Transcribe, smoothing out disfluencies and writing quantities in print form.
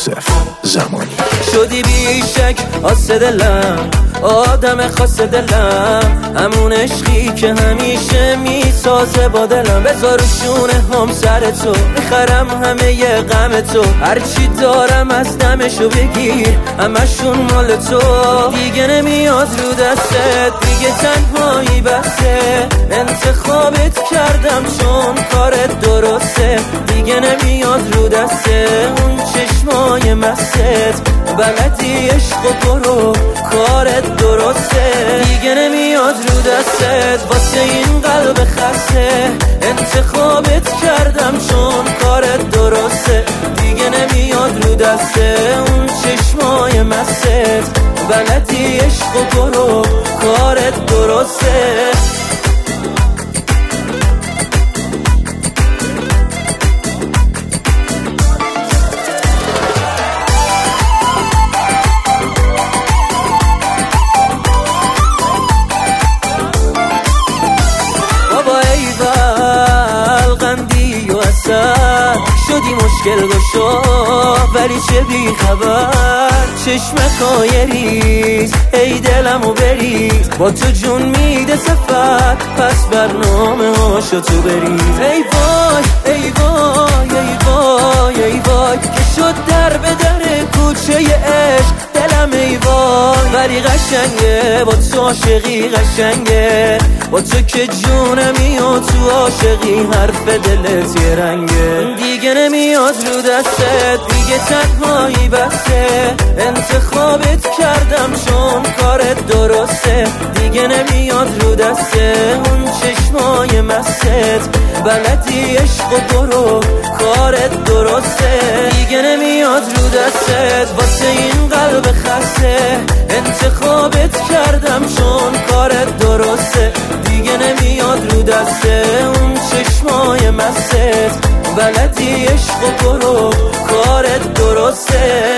یوسف زمانی. شدی بیشک آسه دلم، آدم خاص دلم، همون عشقی که همیشه میسازه با دلم. بذار شونه هم سر تو، میخرم همه ی غم تو، هرچی دارم از دمشو بگیر، همشون مال تو. دیگه نمیاد رو دستت، دیگه تنهایی بسه، انتخابت کردم چون کارت درسته. دیگه نمیاد رو دسته اون چشمای مستت، بلدی عشق و برو کارت درسته. دیگه نمیاد رو دستت واسه این قلب خسته، انتخابت کردم چون کارت درسته. دیگه نمیاد رو دسته اون چشمای مستت، بلدی عشق و برو کارت درسته. شدی مشکل گشا ولی چه بی خبر، چشمکای ریز ای دلمو بریز، با تو جون میده سفر، پس برنامه هاشو تو بریز. ای وای ای وای ای وای ای وای که شد در به در کوچه عشق دلم. ای وای ولی قشنگه با تو عاشقی، قشنگه با تو که جونمی و تو عاشقی، حرف دلت یه رنگه. دیگه نمیاد رو دستت، دیگه تنهایی بسه، انتخابت کردم چون کارت درسته. دیگه نمیاد رو دسته اون چشمای مستت، بلدی عشق و برو کارت درسته. دیگه نمیاد رو دستت واسه این قلب خسته، انتخابت کردم چون کارت درسته. دیگه نمیاد رو دسته اون چشمای مستت، بلدی عشق و برو کارت درسته.